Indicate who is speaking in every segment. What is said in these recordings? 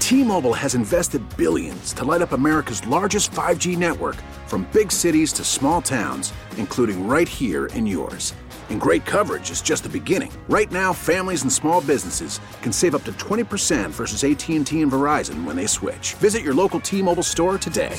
Speaker 1: T-Mobile has invested billions to light up America's largest 5G network, from big cities to small towns, including right here in yours. And great coverage is just the beginning. Right now, families and small businesses can save up to 20% versus AT&T and Verizon when they switch. Visit your local T-Mobile store today.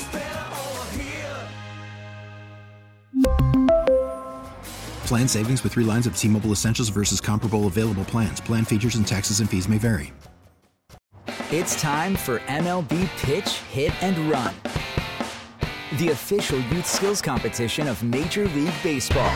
Speaker 2: Plan savings with 3 lines of T-Mobile Essentials versus comparable available plans. Plan features and taxes and fees may vary.
Speaker 3: It's time for MLB Pitch, Hit, and Run, the official youth skills competition of Major League Baseball.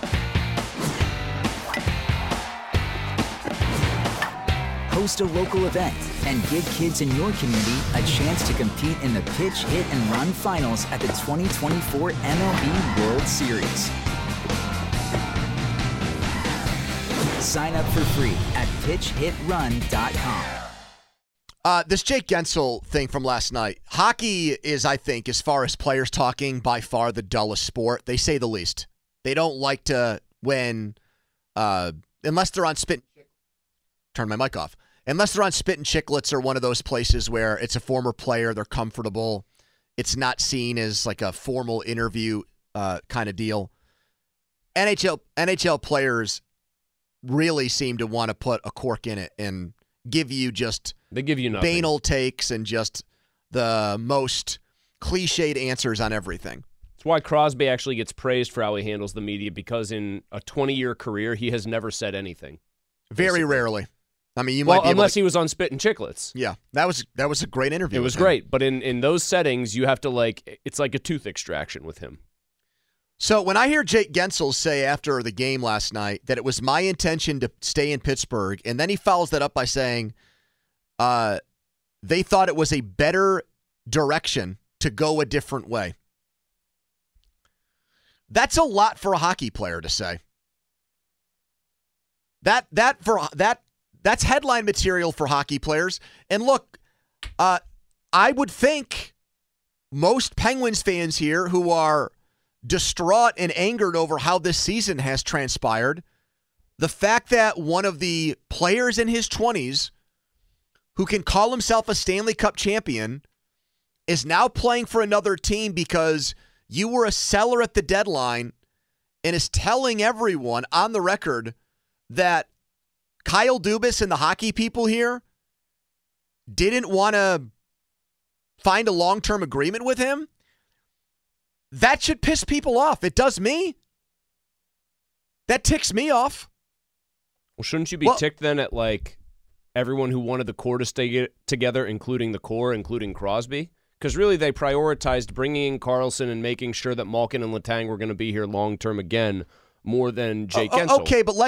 Speaker 3: Host a local event and give kids in your community a chance to compete in the Pitch, Hit, and Run finals at the 2024 MLB World Series. Sign up for free at pitchhitrun.com.
Speaker 4: This Jake Gensel thing from last night. Hockey is, I think, as far as players talking, by far the dullest sport. They say the least. They don't like to when, unless they're on spit. Turn my mic off. Unless they're on Spit and Chicklets or one of those places where it's a former player, they're comfortable. It's not seen as like a formal interview kind of deal. NHL players really seem to want to put a cork in it and give you just
Speaker 5: they give you nothing.
Speaker 4: Banal takes and just the most cliched answers on everything.
Speaker 5: That's why Crosby actually gets praised for how he handles the media, because in a 20-year career, he has never said anything.
Speaker 4: Very rarely. I mean, you might be
Speaker 5: unless he was on Spit and Chicklets.
Speaker 4: Yeah, that was a great interview.
Speaker 5: It was great, but in those settings, you have to it's like a tooth extraction with him.
Speaker 4: So when I hear Jake Gensel say after the game last night that it was my intention to stay in Pittsburgh, and then he follows that up by saying they thought it was a better direction to go a different way. That's a lot for a hockey player to say. That's headline material for hockey players. And look, I would think most Penguins fans here who are distraught and angered over how this season has transpired, the fact that one of the players in his 20s who can call himself a Stanley Cup champion is now playing for another team because you were a seller at the deadline, and is telling everyone on the record that Kyle Dubas and the hockey people here didn't want to find a long-term agreement with him. That should piss people off. It does me. That ticks me off.
Speaker 5: Well, shouldn't you be ticked then at everyone who wanted the core to stay together, including the core, including Crosby? Because really they prioritized bringing in Karlsson and making sure that Malkin and Letang were going to be here long-term again more than Jake Gensel.
Speaker 4: Okay, but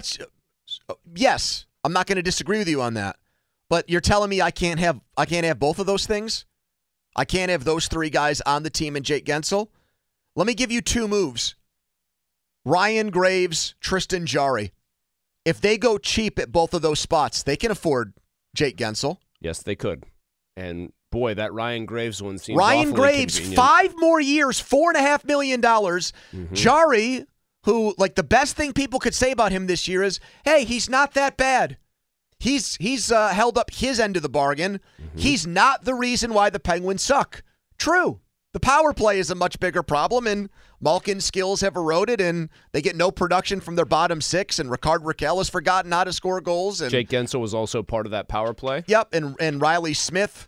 Speaker 4: yes, I'm not going to disagree with you on that. But you're telling me I can't have both of those things? I can't have those 3 guys on the team and Jake Gensel? Let me give you 2 moves. Ryan Graves, Tristan Jarry. If they go cheap at both of those spots, they can afford Jake Gensel.
Speaker 5: Yes, they could. And boy, that Ryan Graves one seems
Speaker 4: Ryan Graves,
Speaker 5: convenient.
Speaker 4: 5 more years, $4.5 million. Mm-hmm. Jarry, who, the best thing people could say about him this year is, hey, he's not that bad. He's held up his end of the bargain. Mm-hmm. He's not the reason why the Penguins suck. True. The power play is a much bigger problem, and Malkin's skills have eroded, and they get no production from their bottom 6, and Ricard Raquel has forgotten how to score goals. And
Speaker 5: Jake Gensel was also part of that power play.
Speaker 4: Yep, and Riley Smith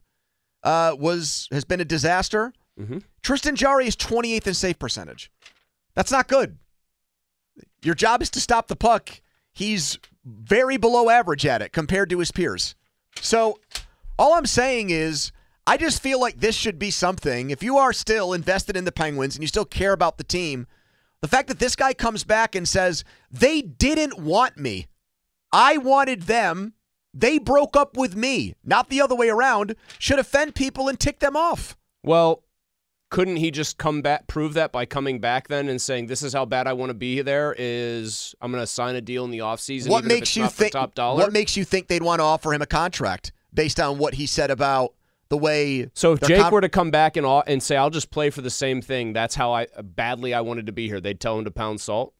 Speaker 4: has been a disaster. Mm-hmm. Tristan Jarry is 28th in save percentage. That's not good. Your job is to stop the puck. He's very below average at it compared to his peers. So all I'm saying is I just feel like this should be something. If you are still invested in the Penguins and you still care about the team, the fact that this guy comes back and says, they didn't want me. I wanted them. They broke up with me, not the other way around, should offend people and tick them off.
Speaker 5: Well, couldn't he just come back, prove that by coming back then and saying, this is how bad I want to be there, is I'm going to sign a deal in the offseason
Speaker 4: what
Speaker 5: even
Speaker 4: makes
Speaker 5: if it's
Speaker 4: you
Speaker 5: not
Speaker 4: think,
Speaker 5: for top dollar?
Speaker 4: What makes you think they'd want to offer him a contract based on what he said about the way...
Speaker 5: So if Jake were to come back and say, I'll just play for the same thing, that's how badly I wanted to be here, they'd tell him to pound salt?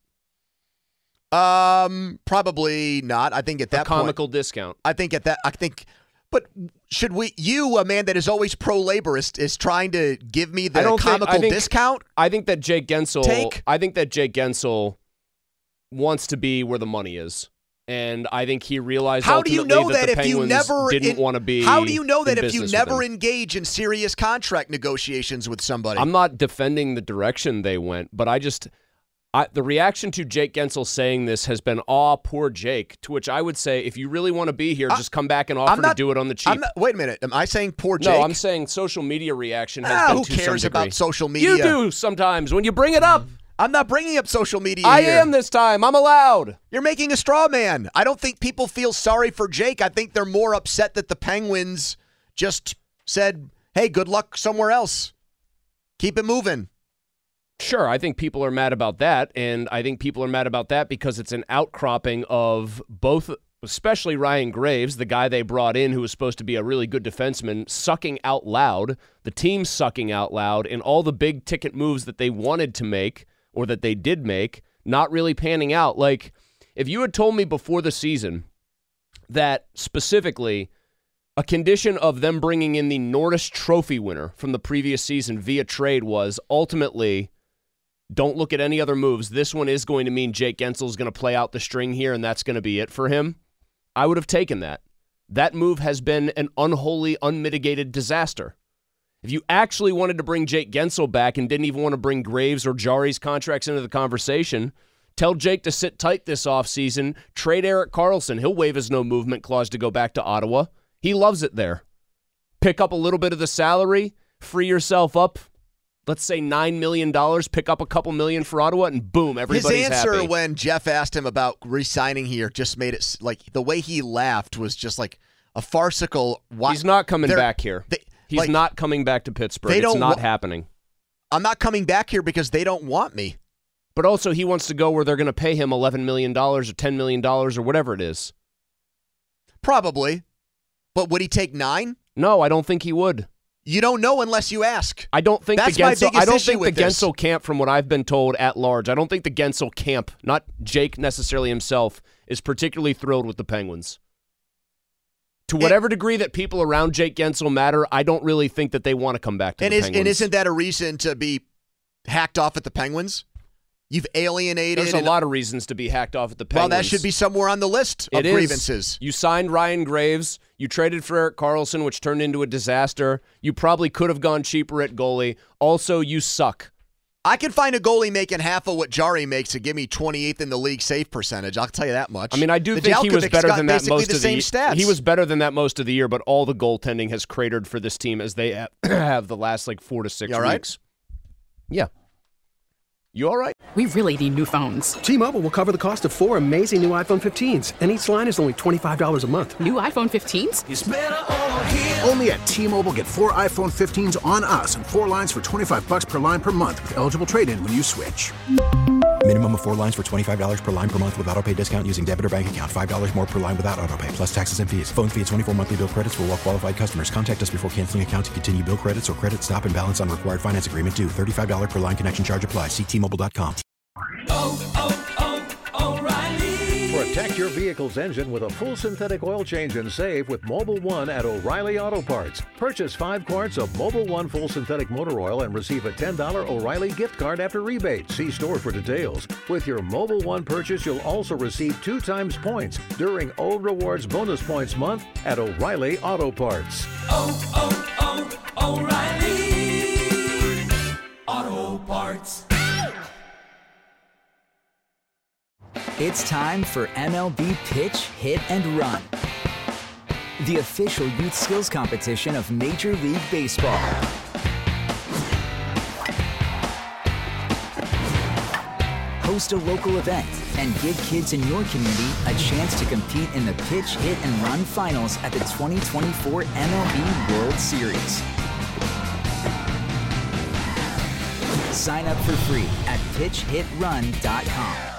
Speaker 4: Probably not. I think at that
Speaker 5: comical discount.
Speaker 4: I think But should you, a man that is always pro-labor, is trying to give me the comical discount?
Speaker 5: I think that Jake Gensel wants to be where the money is. And I think he realized
Speaker 4: how do you know
Speaker 5: that the
Speaker 4: if
Speaker 5: Penguins
Speaker 4: you never
Speaker 5: didn't want to be
Speaker 4: How do you know that
Speaker 5: in
Speaker 4: if you
Speaker 5: business
Speaker 4: never engage in serious contract negotiations with somebody?
Speaker 5: I'm not defending the direction they went, but the reaction to Jake Gensel saying this has been, poor Jake, to which I would say, if you really want to be here, just come back and offer to do it on the cheap.
Speaker 4: Wait a minute. Am I saying poor Jake?
Speaker 5: No, I'm saying social media reaction has been
Speaker 4: who
Speaker 5: to some
Speaker 4: cares
Speaker 5: degree.
Speaker 4: about social media?
Speaker 5: You do sometimes when you bring it up.
Speaker 4: I'm not bringing up social media
Speaker 5: I
Speaker 4: here.
Speaker 5: am this time. I'm allowed.
Speaker 4: You're making a straw man. I don't think people feel sorry for Jake. I think they're more upset that the Penguins just said, hey, good luck somewhere else. Keep it moving.
Speaker 5: Sure, I think people are mad about that, and I think people are mad about that because it's an outcropping of both, especially Ryan Graves, the guy they brought in who was supposed to be a really good defenseman, sucking out loud, the team sucking out loud, and all the big-ticket moves that they wanted to make or that they did make, not really panning out. Like, if you had told me before the season that specifically a condition of them bringing in the Norris Trophy winner from the previous season via trade was ultimately, don't look at any other moves, this one is going to mean Jake Gensel is going to play out the string here and that's going to be it for him, I would have taken that. That move has been an unholy, unmitigated disaster. If you actually wanted to bring Jake Gensel back and didn't even want to bring Graves or Jari's contracts into the conversation, tell Jake to sit tight this offseason, trade Erik Karlsson. He'll waive his no-movement clause to go back to Ottawa. He loves it there. Pick up a little bit of the salary, free yourself up, let's say $9 million, pick up a couple million for Ottawa, and boom, everybody's happy.
Speaker 4: His answer when Jeff asked him about re-signing here just made it, like, the way he laughed was just like a farcical.
Speaker 5: He's not coming back here. He's not coming back to Pittsburgh. It's not happening.
Speaker 4: I'm not coming back here because they don't want me.
Speaker 5: But also, he wants to go where they're going to pay him $11 million or $10 million or whatever it is.
Speaker 4: Probably. But would he take 9?
Speaker 5: No, I don't think he would.
Speaker 4: You don't know unless you ask.
Speaker 5: I don't think
Speaker 4: That's
Speaker 5: the Gensel. I don't think the
Speaker 4: this.
Speaker 5: Gensel camp, from what I've been told at large, I don't think the Gensel camp, not Jake necessarily himself, is particularly thrilled with the Penguins. To whatever degree that people around Jake Gensel matter, I don't really think that they want to come back to the Penguins.
Speaker 4: And isn't that a reason to be hacked off at the Penguins? You've alienated.
Speaker 5: There's a lot of reasons to be hacked off at the Penguins.
Speaker 4: Well, that should be somewhere on the list of grievances.
Speaker 5: You signed Ryan Graves. You traded for Erik Karlsson, which turned into a disaster. You probably could have gone cheaper at goalie. Also, you suck.
Speaker 4: I can find a goalie making half of what Jari makes to give me 28th in the league save percentage. I'll tell you that much.
Speaker 5: I mean, I do think he was better than that most of the year.
Speaker 4: Stats.
Speaker 5: He was better than that most of the year, but all the goaltending has cratered for this team as they have the last 4 to 6 weeks. Yeah. You all right?
Speaker 6: We really need new phones.
Speaker 7: T-Mobile will cover the cost of 4 amazing new iPhone 15s, and each line is only $25 a month.
Speaker 6: New iPhone 15s?
Speaker 1: It's better over here. Only at T-Mobile, get 4 iPhone 15s on us and 4 lines for $25 per line per month with eligible trade-in when you switch.
Speaker 2: Minimum of 4 lines for $25 per line per month with autopay discount using debit or bank account. $5 more per line without autopay, plus taxes and fees. Phone fee at 24 monthly bill credits for well-qualified customers. Contact us before canceling account to continue bill credits or credit stop and balance on required finance agreement due. $35 per line connection charge applies. See T-Mobile.com.
Speaker 8: O'Reilly. Protect your vehicle's engine with a full synthetic oil change and save with Mobil 1 at O'Reilly Auto Parts. Purchase 5 quarts of Mobil 1 full synthetic motor oil and receive a $10 O'Reilly gift card after rebate. See store for details. With your Mobil 1 purchase, you'll also receive 2 times points during O Rewards Bonus Points Month at O'Reilly Auto Parts.
Speaker 9: O'Reilly Auto Parts.
Speaker 3: It's time for MLB Pitch, Hit, and Run, the official youth skills competition of Major League Baseball. Host a local event and give kids in your community a chance to compete in the Pitch, Hit, and Run finals at the 2024 MLB World Series. Sign up for free at pitchhitrun.com.